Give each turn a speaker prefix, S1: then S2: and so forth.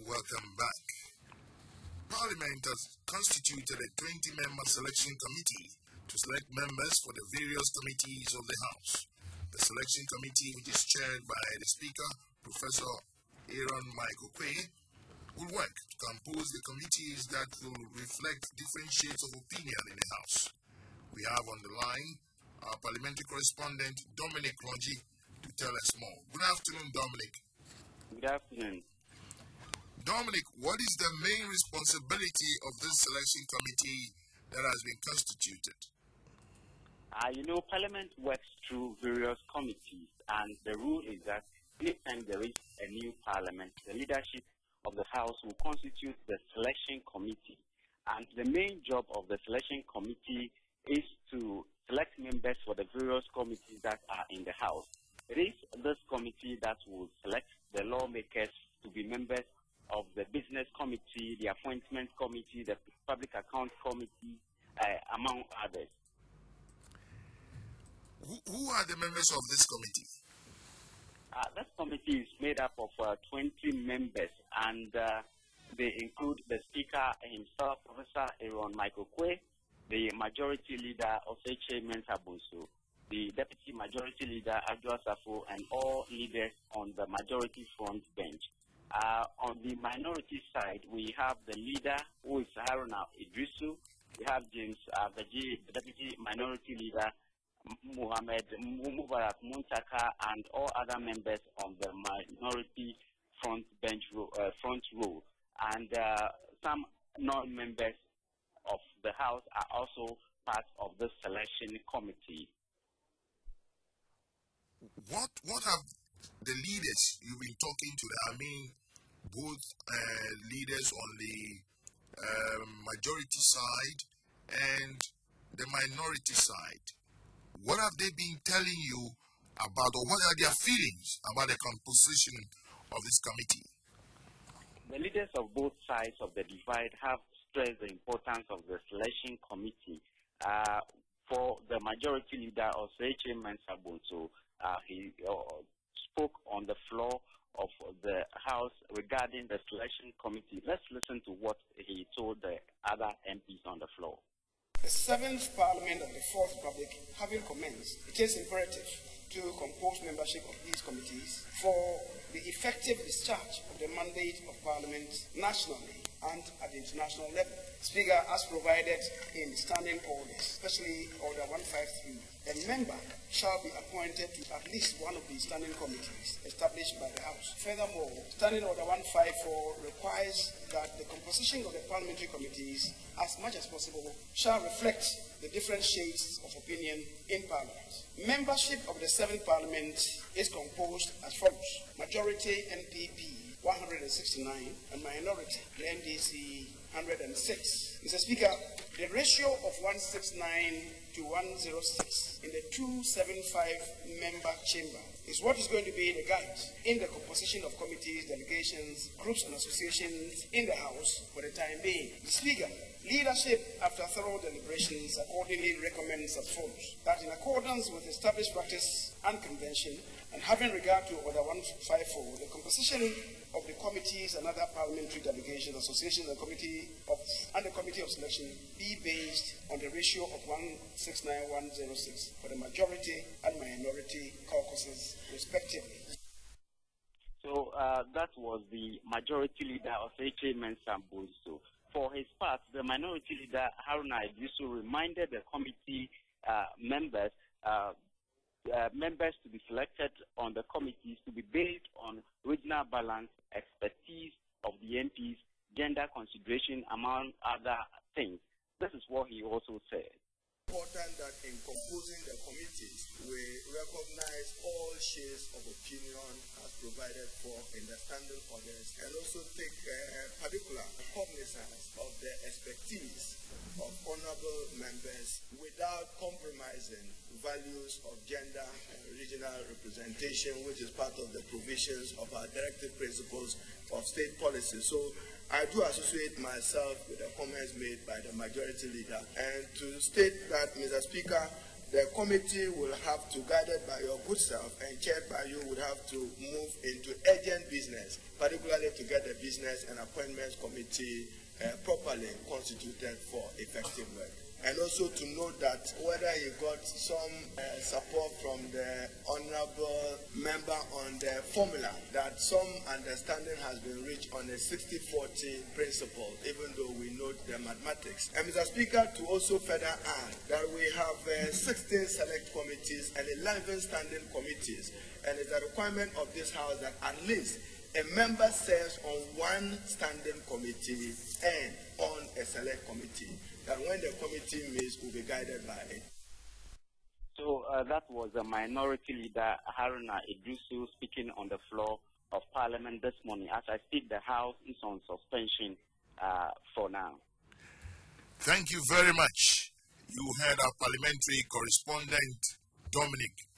S1: welcome back. Parliament has constituted a 20-member selection committee to select members for the various committees of the House. The selection committee, which is chaired by the Speaker, Professor Aaron Michael Quay, will work to compose the committees that will reflect different shades of opinion in the House. We have on the line our parliamentary correspondent, Dominic Longi, to tell us more. Good afternoon, Dominic.
S2: Good afternoon.
S1: Dominic, what is the main responsibility of this selection committee that has been constituted?
S2: Parliament works through various committees, and the rule is that anytime there is a new parliament, the leadership of the House will constitute the selection committee. And the main job of the selection committee is to select members for the various committees that are in the House. It is this committee that will select the lawmakers to be members of the business committee, the appointment committee, the public account committee, among others.
S1: Who are the members of this committee?
S2: This committee is made up of 20 members, and they include the Speaker himself, Professor Aaron Michael Quay, the Majority Leader, Oseche Mensah Bonsu, the Deputy Majority Leader, Adwoa Safo, and all leaders on the Majority Front bench. On the minority side, we have the leader, who is Haruna Idrisu. We have James Baji, the Deputy Minority Leader, Muhammad Mubarak Muntaka, and all other members on the minority front row. And some non-members of the House are also part of the selection committee.
S1: What have the leaders you've been talking to, both leaders on the majority side and the minority side, what have they been telling you about, or what are their feelings about the composition of this committee?
S2: The leaders of both sides of the divide have stressed the importance of the selection committee. For the majority leader, Oseche Mensah Bonsu, he spoke on the floor of the House regarding the selection committee. Let's listen to what he told the other MPs on the floor.
S3: The 7th Parliament of the 4th Republic having commenced, it is imperative to compose membership of these committees for the effective discharge of the mandate of Parliament nationally and at the international level. Speaker, as provided in standing orders, especially Order 153, a member shall be appointed to at least one of the standing committees established by the House. Furthermore, Standing Order 154 requires that the composition of the parliamentary committees, as much as possible, shall reflect the different shades of opinion in Parliament. Membership of the 7th Parliament is composed as follows: Majority NPP 169 and minority the MDC 106. Mr. Speaker, the ratio of 169 to 106 in the 275 member chamber is what is going to be the guide in the composition of committees, delegations, groups and associations in the House for the time being. The Speaker, leadership, after thorough deliberations, accordingly recommends as follows: that in accordance with established practice and convention, and having regard to Order 154, the composition of the committees and other parliamentary delegations, associations, and the committee of selection be based on the ratio of 169-106 for the majority and minority caucuses, respectively.
S2: So that was the majority leader, Oseche Mensah Bonsu. For his part, the minority leader, Haruna Idrisu, reminded the committee members to be selected on the committees to be based on regional balance, expertise of the MPs, gender consideration, among other things. This is what he also said.
S4: Important that in composing the committees, we recognize all shades of opinion as provided for in the standing orders, and also take particular cognizance of the expertise of honorable members without compromising values of gender and regional representation, which is part of the provisions of our directive principles of state policy. So I do associate myself with the comments made by the majority leader, and to state that, Mr. Speaker, the committee will have to, guided by your good self and chaired by you, would have to move into urgent business, particularly to get the business and appointments committee properly constituted for effective work. And also to note that whether he got some support from the honorable member on the formula, that some understanding has been reached on a 60-40 principle, even though we note the mathematics. And Mr. Speaker, to also further add that we have 16 select committees and 11 standing committees, and it's a requirement of this House that at least a member serves on one standing committee and on a select committee, that when the committee meets, will be guided by it.
S2: So that was a Minority Leader Haruna Iddrisu speaking on the floor of Parliament this morning. As I speak, the House is on suspension for now.
S1: Thank you very much. You heard our parliamentary correspondent, Dominic